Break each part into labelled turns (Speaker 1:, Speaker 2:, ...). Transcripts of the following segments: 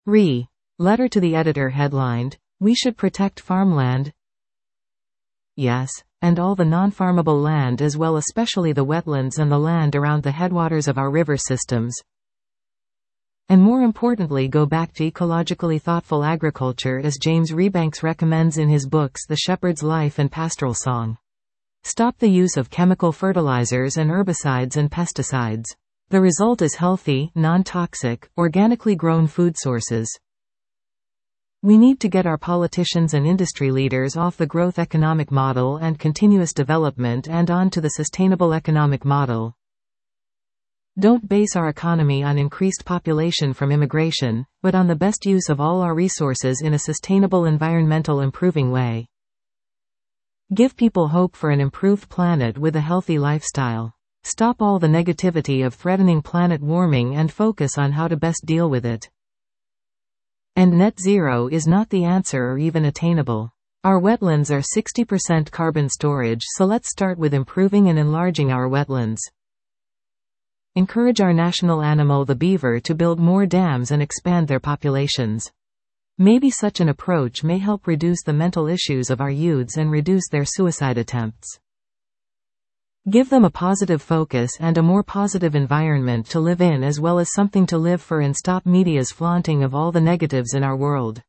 Speaker 1: Letter to the editor headlined, "We should protect farmland." Yes, and all the non-farmable land as well, especially the wetlands and the land around the headwaters of our river systems. And more importantly, go back to ecologically thoughtful agriculture as James Rebanks recommends in his books The Shepherd's Life and Pastoral Song. Stop the use of chemical fertilizers and herbicides and pesticides. The result is healthy, non-toxic, organically grown food sources. We need to get our politicians and industry leaders off the growth economic model and continuous development and on to the sustainable economic model. Don't base our economy on increased population from immigration, but on the best use of all our resources in a sustainable, environmental improving way. Give people hope for an improved planet with a healthy lifestyle. Stop all the negativity of threatening planet warming and focus on how to best deal with it. And net zero is not the answer or even attainable. Our wetlands are 60% carbon storage, so let's start with improving and enlarging our wetlands. Encourage our national animal, the beaver, to build more dams and expand their populations. Maybe such an approach may help reduce the mental issues of our youths and reduce their suicide attempts. Give them a positive focus and a more positive environment to live in as well as something to live for, and stop media's flaunting of all the negatives in our world.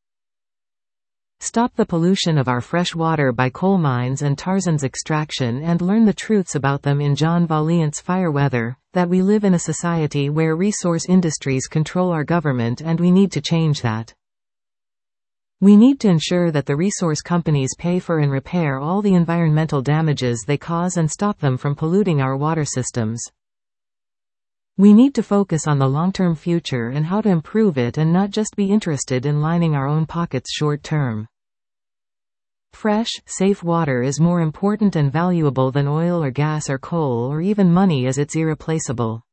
Speaker 1: Stop the pollution of our fresh water by coal mines and Tarzan's extraction and learn the truths about them in John Valiant's Fireweather, that we live in a society where resource industries control our government and we need to change that. We need to ensure that the resource companies pay for and repair all the environmental damages they cause and stop them from polluting our water systems. We need to focus on the long-term future and how to improve it and not just be interested in lining our own pockets short-term. Fresh, safe water is more important and valuable than oil or gas or coal or even money, as it's irreplaceable.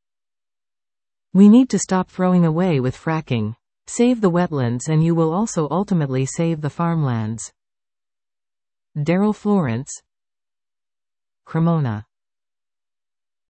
Speaker 1: We need to stop throwing away with fracking. Save the wetlands and you will also ultimately save the farmlands. Daryl Florence, Cremona.